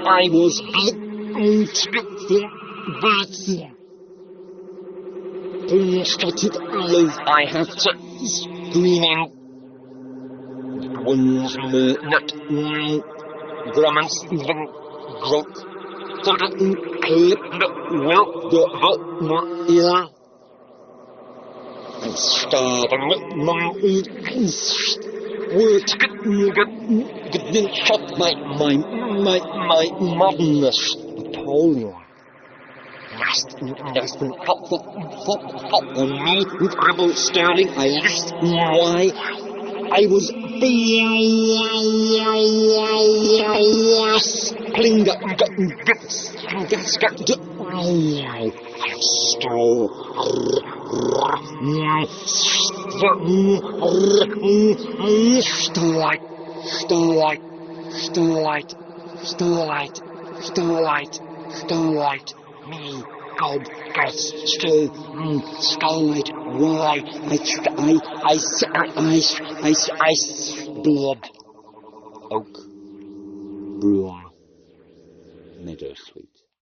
I was blue-shotted eyes. I have to screaming. One's not Grumman Stephen Grot. Clip the will the ear. I'm starving my words get shot my madness Napoleon. Last investment on me with rebel sterling. I asked why I was playing the Starlight, me, God, Starlight, why, blood, oak, brewer, meadow sweet.